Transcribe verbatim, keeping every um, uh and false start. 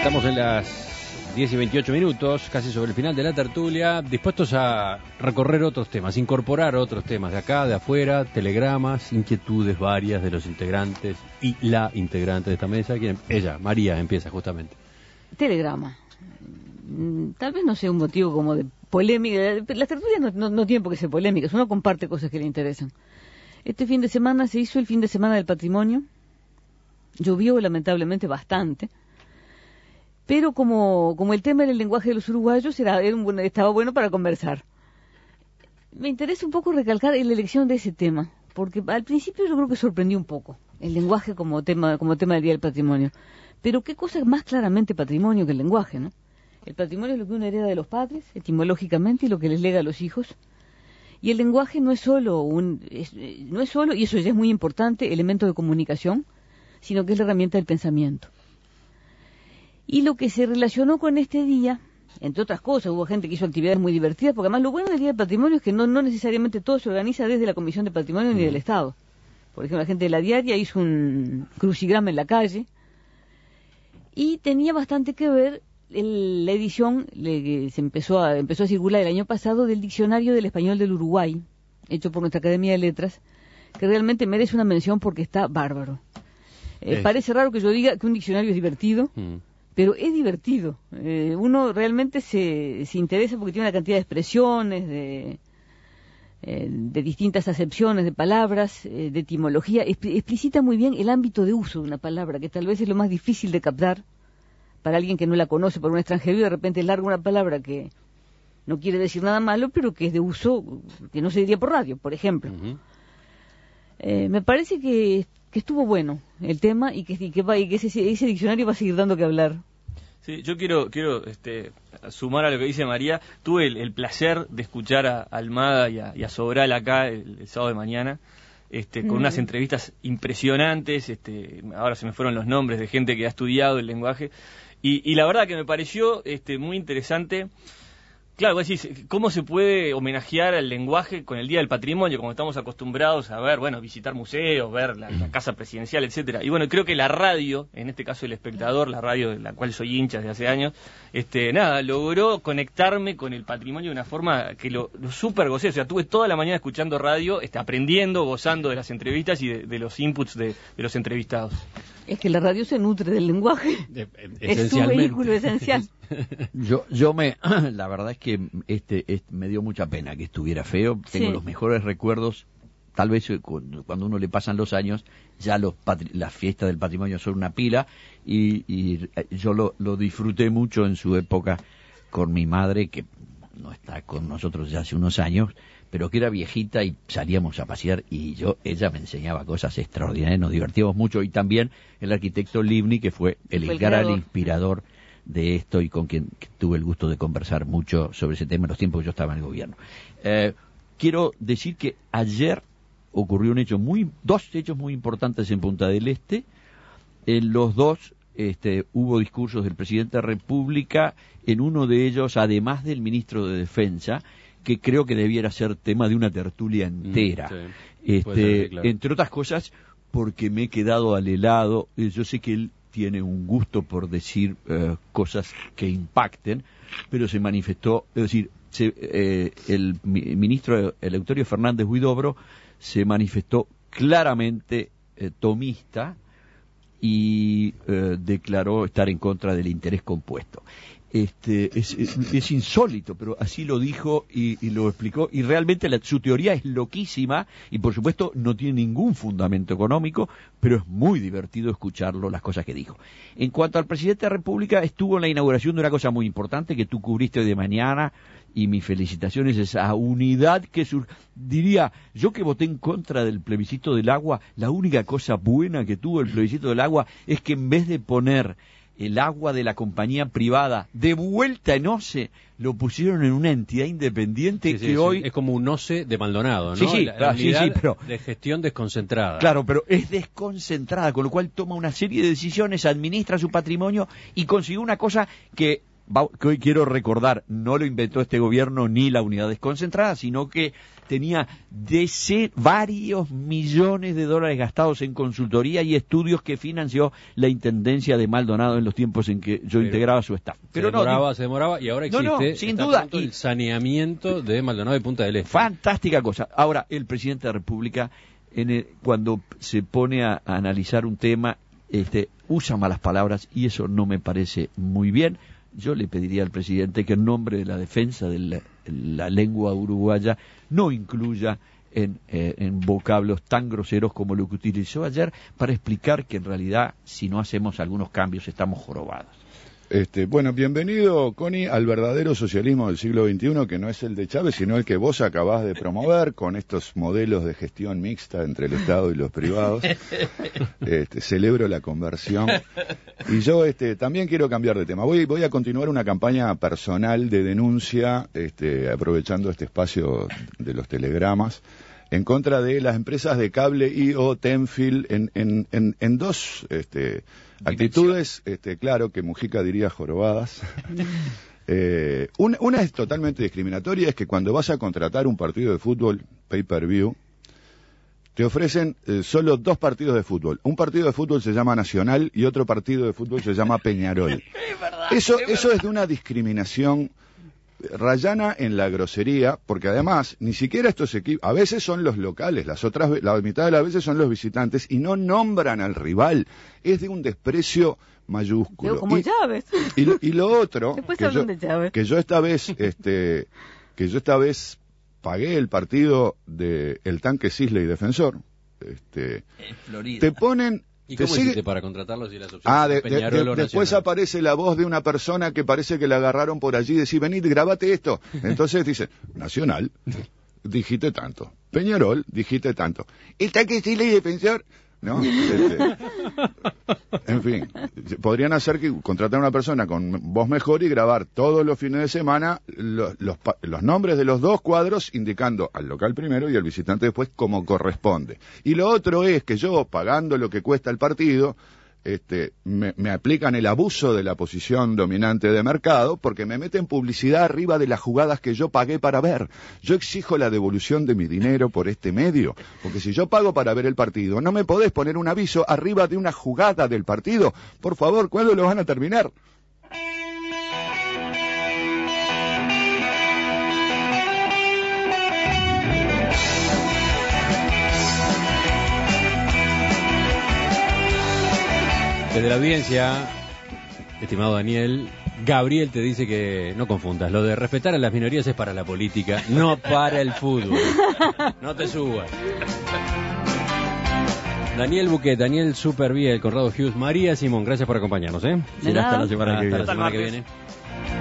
Estamos en las diez y veintiocho minutos, casi sobre el final de la tertulia, dispuestos a recorrer otros temas, incorporar otros temas de acá, de afuera, telegramas, inquietudes varias de los integrantes y la integrante de esta mesa, quien ella, María, empieza justamente. Telegrama. Tal vez no sea un motivo como de polémica. Las tertulias no, no, no tienen por qué ser polémicas, uno comparte cosas que le interesan. Este fin de semana se hizo el fin de semana del patrimonio, llovió lamentablemente bastante, pero como, como el tema era el lenguaje de los uruguayos, era, era un buen, estaba bueno para conversar. Me interesa un poco recalcar la elección de ese tema, porque al principio yo creo que sorprendió un poco el lenguaje como tema, como tema del Día del Patrimonio. Pero qué cosa más claramente patrimonio que el lenguaje, ¿no? El patrimonio es lo que uno hereda de los padres, etimológicamente, y lo que les lega a los hijos. Y el lenguaje no es solo un, es, no es solo, y eso ya es muy importante, elemento de comunicación, sino que es la herramienta del pensamiento. Y lo que se relacionó con este día, entre otras cosas, hubo gente que hizo actividades muy divertidas, porque además lo bueno del Día del Patrimonio es que no, no necesariamente todo se organiza desde la Comisión de Patrimonio ni del Estado. Por ejemplo, la gente de la Diaria hizo un crucigrama en la calle, y tenía bastante que ver el, la edición le, que se empezó a, empezó a circular el año pasado del Diccionario del Español del Uruguay, hecho por nuestra Academia de Letras, que realmente merece una mención porque está bárbaro. Eh, parece raro que yo diga que un diccionario es divertido, mm. pero es divertido. Eh, uno realmente se, se interesa porque tiene una cantidad de expresiones, de, eh, de distintas acepciones de palabras, eh, de etimología. Expl- explicita muy bien el ámbito de uso de una palabra, que tal vez es lo más difícil de captar para alguien que no la conoce, por un extranjero, y de repente larga una palabra que no quiere decir nada malo, pero que es de uso que no se diría por radio, por ejemplo. Uh-huh. Eh, me parece que, que estuvo bueno el tema y que, y que, va, y que ese, ese diccionario va a seguir dando que hablar. Sí, yo quiero quiero este, sumar a lo que dice María. Tuve el, el placer de escuchar a Almada y a, y a Sobral acá el, el sábado de mañana, este, con mm. unas entrevistas impresionantes. Este, ahora se me fueron los nombres de gente que ha estudiado el lenguaje. Y, y la verdad que me pareció este, muy interesante. Claro, vos decís, ¿cómo se puede homenajear al lenguaje con el Día del Patrimonio, como estamos acostumbrados a ver, bueno, visitar museos, ver la, la casa presidencial, etcétera? Y bueno, creo que la radio, en este caso El Espectador, la radio de la cual soy hincha desde hace años, este, nada, logró conectarme con el patrimonio de una forma que lo, lo súper gocé. O sea, tuve toda la mañana escuchando radio, este, aprendiendo, gozando de las entrevistas y de, de los inputs de, de los entrevistados. Es que la radio se nutre del lenguaje. De, es su vehículo esencial. Yo, yo me, la verdad es que este, este me dio mucha pena que estuviera feo. Tengo sí. los mejores recuerdos. Tal vez cuando uno le pasan los años, ya los patri- las fiestas del patrimonio son una pila, y, y yo lo, lo disfruté mucho en su época con mi madre, que no está con nosotros ya hace unos años, pero que era viejita, y salíamos a pasear y yo ella me enseñaba cosas extraordinarias, nos divertíamos mucho. Y también el arquitecto Livni, que fue el, el gran inspirador de esto y con quien tuve el gusto de conversar mucho sobre ese tema en los tiempos que yo estaba en el gobierno. Eh, quiero decir que ayer ocurrió un hecho muy, dos hechos muy importantes en Punta del Este. En los dos este, hubo discursos del presidente de la República, en uno de ellos, además del ministro de Defensa, que creo que debiera ser tema de una tertulia entera. Mm, sí. este, ser, claro. Entre otras cosas, porque me he quedado al helado. Yo sé que él tiene un gusto por decir uh, cosas que impacten, pero se manifestó, es decir, se, eh, el mi, ministro Eleuterio Fernández Huidobro se manifestó claramente eh, tomista y eh, declaró estar en contra del interés compuesto. Este, es, es, es insólito, pero así lo dijo y, y lo explicó, y realmente la, su teoría es loquísima y por supuesto no tiene ningún fundamento económico, pero es muy divertido escucharlo, las cosas que dijo. En cuanto al presidente de la República, estuvo en la inauguración de una cosa muy importante que tú cubriste de mañana, y mis felicitaciones, esa unidad que sur... diría, yo que voté en contra del plebiscito del agua, la única cosa buena que tuvo el plebiscito del agua es que en vez de poner el agua de la compañía privada de vuelta en O C E, lo pusieron en una entidad independiente. Sí, sí, que sí, hoy es como un O C E de Maldonado, ¿no? Sí, sí, la, claro, la unidad sí, sí, pero de gestión desconcentrada. Claro, pero es desconcentrada, con lo cual toma una serie de decisiones, administra su patrimonio y consiguió una cosa que va, que hoy quiero recordar, no lo inventó este gobierno ni la unidad desconcentrada, sino que tenía dece, varios millones de dólares gastados en consultoría y estudios que financió la Intendencia de Maldonado en los tiempos en que yo Pero integraba su staff. Pero se demoraba, no, se demoraba y ahora existe no, no, sin está duda, pronto y- el saneamiento de Maldonado y Punta del Este. fantástica cosa. Ahora, el presidente de la República, en el- cuando se pone a, a analizar un tema, este, usa malas palabras y eso no me parece muy bien. Yo le pediría al presidente que en nombre de la defensa de la, la lengua uruguaya no incluya en, eh, en vocablos tan groseros como lo que utilizó ayer para explicar que en realidad si no hacemos algunos cambios estamos jorobados. Este, bueno, bienvenido, Connie, al verdadero socialismo del siglo veintiuno, que no es el de Chávez, sino el que vos acabás de promover con estos modelos de gestión mixta entre el Estado y los privados. Este, celebro la conversión. Y yo este, también quiero cambiar de tema. Voy, voy a continuar una campaña personal de denuncia, este, aprovechando este espacio de los telegramas, en contra de las empresas de cable y o Tenfield en, en, en, en dos este, actitudes, este, claro, que Mujica diría jorobadas. eh, una, una es totalmente discriminatoria, es que cuando vas a contratar un partido de fútbol pay-per-view, te ofrecen eh, solo dos partidos de fútbol. Un partido de fútbol se llama Nacional y otro partido de fútbol se llama Peñarol. Es verdad, Eso, es eso es de una discriminación rayana en la grosería, porque además ni siquiera estos equipos, a veces son los locales, las otras, ve- la mitad de las veces son los visitantes y no nombran al rival. Es de un desprecio mayúsculo. Digo, como y, Chávez. y lo, y lo otro Después que yo, hablan de Chávez. que yo esta vez, este, que yo esta vez pagué el partido de el Tanque Sisley Defensor, este, En Florida. te ponen ¿Y te cómo sigue- hiciste para contratarlos si las opciones Ah, son de- de- Peñarol de- o después Nacional? aparece la voz de una persona que parece que la agarraron por allí y decís, venid, grabate esto. Entonces dice, Nacional, dijiste tanto. Peñarol, dijiste tanto. El Tanque Sisley Defensor, ¿no? Este, en fin, podrían hacer que contratar a una persona con voz mejor y grabar todos los fines de semana los, los, pa- los nombres de los dos cuadros indicando al local primero y al visitante después como corresponde. Y lo otro es que yo, pagando lo que cuesta el partido, este, me, me aplican el abuso de la posición dominante de mercado porque me meten publicidad arriba de las jugadas que yo pagué para ver. Yo exijo la devolución de mi dinero por este medio, porque si yo pago para ver el partido, no me podés poner un aviso arriba de una jugada del partido. Por favor, ¿cuándo lo van a terminar? Desde la audiencia, estimado Daniel, Gabriel te dice que no confundas, lo de respetar a las minorías es para la política, no para el fútbol. No te subas. Daniel Buquet, Daniel Superviel, Conrado Hughes, María Simón, gracias por acompañarnos, ¿eh? De nada. Hasta la semana que Hasta viene. la Hasta el semana que martes. viene.